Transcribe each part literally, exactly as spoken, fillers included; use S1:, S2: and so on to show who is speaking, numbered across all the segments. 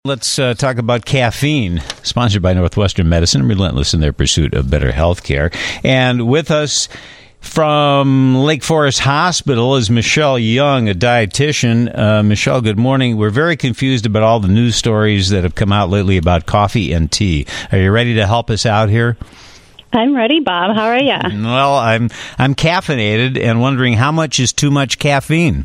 S1: Let's uh, talk about caffeine, sponsored by Northwestern Medicine, relentless in their pursuit of better health care. And with us from Lake Forest Hospital is Michelle Young, a dietitian. Uh, Michelle, good morning. We're very confused about all the news stories that have come out lately about coffee and tea. Are you ready to help us out here?
S2: I'm ready, Bob. How are you?
S1: Well, I'm I'm caffeinated and wondering how much is too much caffeine?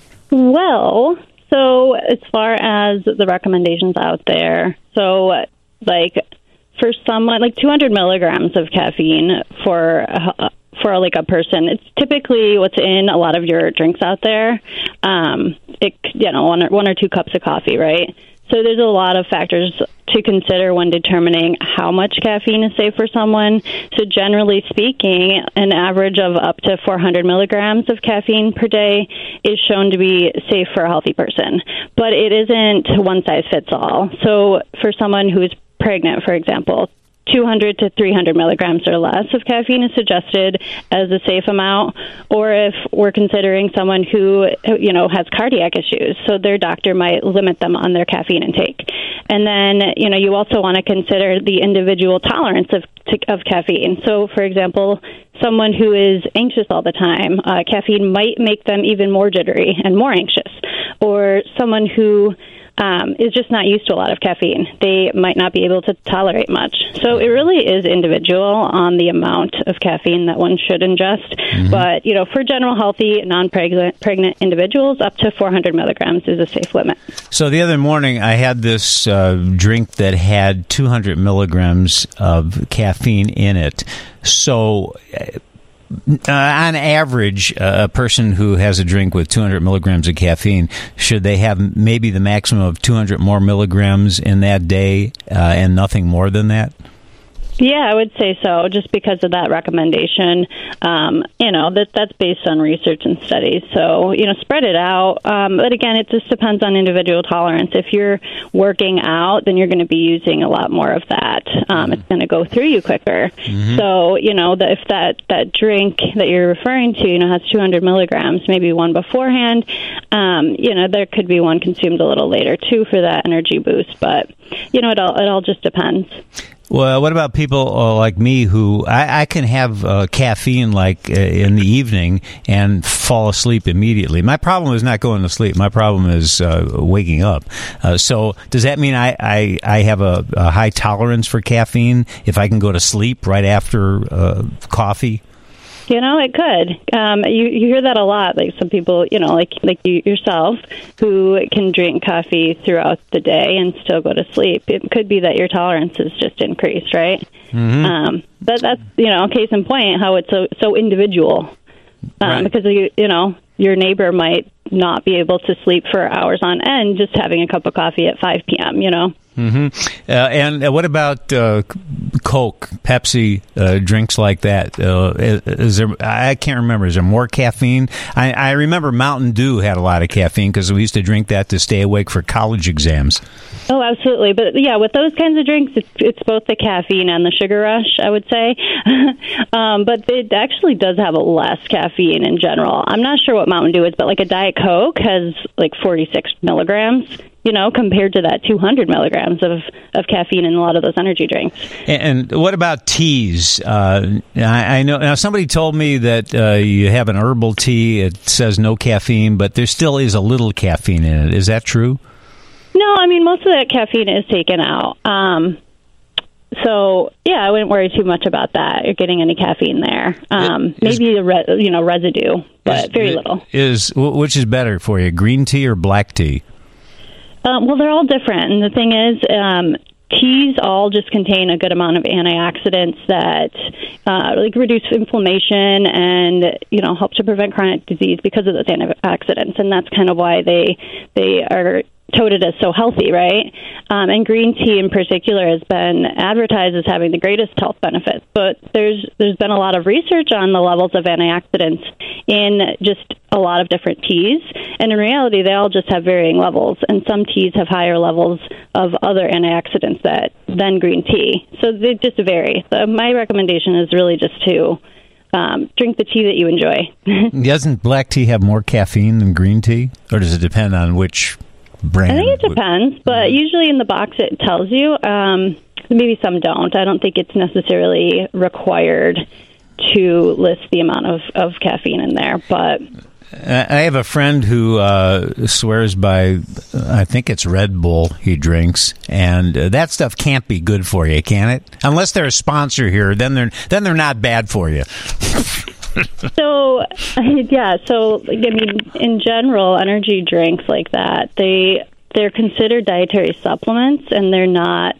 S2: Well, so as far as the recommendations out there, so like for someone, like two hundred milligrams of caffeine for uh, for like a person, it's typically what's in a lot of your drinks out there. Um, it you know one or, one or two cups of coffee, right? So there's a lot of factors to consider when determining how much caffeine is safe for someone. So generally speaking, an average of up to four hundred milligrams of caffeine per day is shown to be safe for a healthy person. But it isn't one size fits all. So for someone who's pregnant, for example, two hundred to three hundred milligrams or less of caffeine is suggested as a safe amount. Or if we're considering someone who, you know, has cardiac issues, so their doctor might limit them on their caffeine intake. And then, you know, you also want to consider the individual tolerance of of caffeine. So, for example, someone who is anxious all the time, uh, caffeine might make them even more jittery and more anxious. Or someone who Um, is just not used to a lot of caffeine. They might not be able to tolerate much. So it really is individual on the amount of caffeine that one should ingest. Mm-hmm. But, you know, for general healthy, non-pregnant pregnant individuals, up to four hundred milligrams is a safe limit.
S1: So the other morning, I had this uh, drink that had two hundred milligrams of caffeine in it. So Uh, on average, uh, a person who has a drink with two hundred milligrams of caffeine, should they have maybe the maximum of two hundred more milligrams in that day uh, and nothing more than that?
S2: Yeah, I would say so, just because of that recommendation. Um, you know, that that's based on research and studies. So, you know, spread it out. Um, but again, it just depends on individual tolerance. If you're working out, then you're going to be using a lot more of that. Um, it's going to go through you quicker. Mm-hmm. So, you know, the, if that, that drink that you're referring to, you know, has two hundred milligrams, maybe one beforehand, um, you know, there could be one consumed a little later, too, for that energy boost. But, you know, it all, it all just depends.
S1: Well, what about people uh, like me who I, I can have uh, caffeine like uh, in the evening and fall asleep immediately? My problem is not going to sleep. My problem is uh, waking up. Uh, so does that mean I, I, I have a, a high tolerance for caffeine if I can go to sleep right after uh, coffee?
S2: You know, it could. Um, you, you hear that a lot. Like some people, you know, like like you yourself, who can drink coffee throughout the day and still go to sleep. It could be that your tolerance is just increased, right? Mm-hmm. Um, but that's, you know, case in point, how it's so so individual. Um, right. Because you you know your neighbor might not be able to sleep for hours on end just having a cup of coffee at five p.m. You know.
S1: Mm-hmm. Uh, and uh, what about uh, Coke, Pepsi, uh, drinks like that? Uh, is, is there? I can't remember. Is there more caffeine? I, I remember Mountain Dew had a lot of caffeine because we used to drink that to stay awake for college exams.
S2: Oh, absolutely. But yeah, with those kinds of drinks, it's, it's both the caffeine and the sugar rush, I would say. um, but it actually does have a less caffeine in general. I'm not sure what Mountain Dew is, but like a Diet Coke has like forty-six milligrams. You know, compared to that two hundred milligrams of, of caffeine in a lot of those energy drinks.
S1: And, and what about teas? Uh, I, I know now somebody told me that uh, you have an herbal tea. It says no caffeine, but there still is a little caffeine in it. Is that true?
S2: No, I mean, most of that caffeine is taken out. Um, so, yeah, I wouldn't worry too much about that. You're getting any caffeine there. Um, is, maybe a re- you know residue, but
S1: is,
S2: very little.
S1: Is which is better for you, green tea or black tea?
S2: Um, well, they're all different. And the thing is, um, teas all just contain a good amount of antioxidants that uh, like reduce inflammation and, you know, help to prevent chronic disease because of those antioxidants. And that's kind of why they they are touted as so healthy, right? Um, and green tea in particular has been advertised as having the greatest health benefits. But there's there's been a lot of research on the levels of antioxidants in just a lot of different teas. And in reality, they all just have varying levels. And some teas have higher levels of other antioxidants that than green tea. So they just vary. So my recommendation is really just to Um, drink the tea that you enjoy.
S1: Doesn't black tea have more caffeine than green tea? Or does it depend on which brand?
S2: I think it depends, but usually in the box it tells you. Um, maybe some don't. I don't think it's necessarily required to list the amount of, of caffeine in there, but...
S1: I have a friend who uh, swears by, I think it's Red Bull he drinks, and uh, that stuff can't be good for you, can it? Unless they're a sponsor here, then they're then they're not bad for you.
S2: So, yeah, so, I mean, in general, energy drinks like that, they, they're considered dietary supplements, and they're not...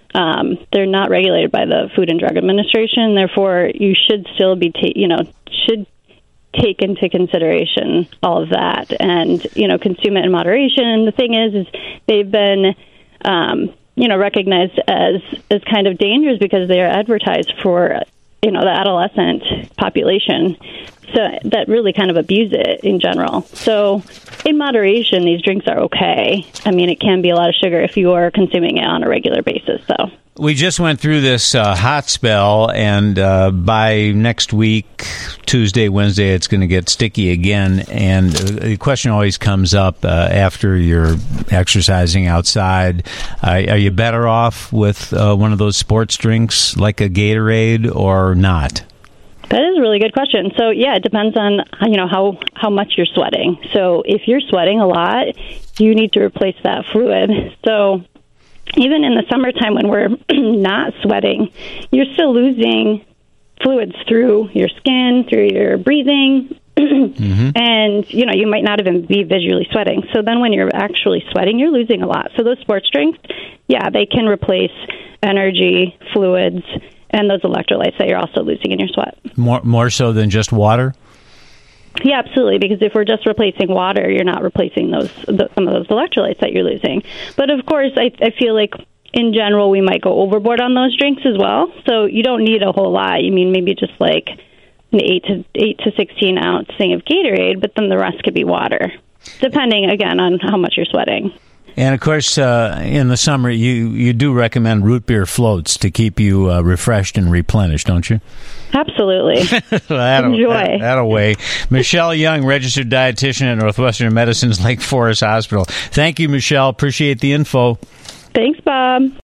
S2: Um, they're not regulated by the Food and Drug Administration. Therefore, you should still be, ta- you know, should take into consideration all of that, and you know, consume it in moderation. And the thing is, is they've been, um, you know, recognized as as kind of dangerous because they are advertised for, you know, the adolescent population. So that really kind of abuse it in general. So in moderation, these drinks are okay. I mean, it can be a lot of sugar if you are consuming it on a regular basis, though.
S1: We just went through this uh, hot spell, and uh, by next week, Tuesday, Wednesday, it's going to get sticky again. And the question always comes up uh, after you're exercising outside. Uh, are you better off with uh, one of those sports drinks like a Gatorade or not?
S2: That is a really good question. So, yeah, it depends on, you know, how, how much you're sweating. So if you're sweating a lot, you need to replace that fluid. So even in the summertime when we're not sweating, you're still losing fluids through your skin, through your breathing, mm-hmm. and, you know, you might not even be visually sweating. So then when you're actually sweating, you're losing a lot. So those sports drinks, yeah, they can replace energy, fluids, and those electrolytes that you're also losing in your sweat.
S1: More more so than just water?
S2: Yeah, absolutely, because if we're just replacing water, you're not replacing those the, some of those electrolytes that you're losing. But, of course, I, I feel like, in general, we might go overboard on those drinks as well. So you don't need a whole lot. You mean maybe just like an eight to eight to sixteen ounce thing of Gatorade, but then the rest could be water, depending, again, on how much you're sweating.
S1: And, of course, uh, in the summer, you, you do recommend root beer floats to keep you uh, refreshed and replenished, don't you?
S2: Absolutely.
S1: that'll,
S2: Enjoy.
S1: That, that'll way. Michelle Young, registered dietitian at Northwestern Medicine's Lake Forest Hospital. Thank you, Michelle. Appreciate the info.
S2: Thanks, Bob.